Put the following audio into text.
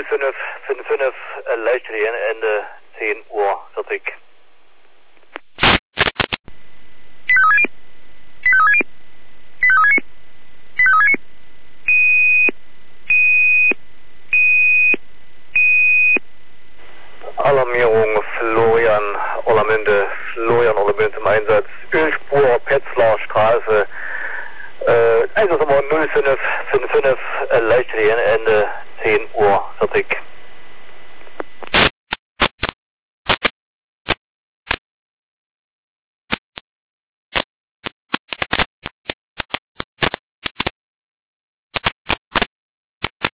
0555 luisteren, Ende 10:40. Alarmierung Florian Ollermünde im Einsatz, Ölspur Petzler Straße, Einsatznummer 0555, Leichtringen, Ende 10:40.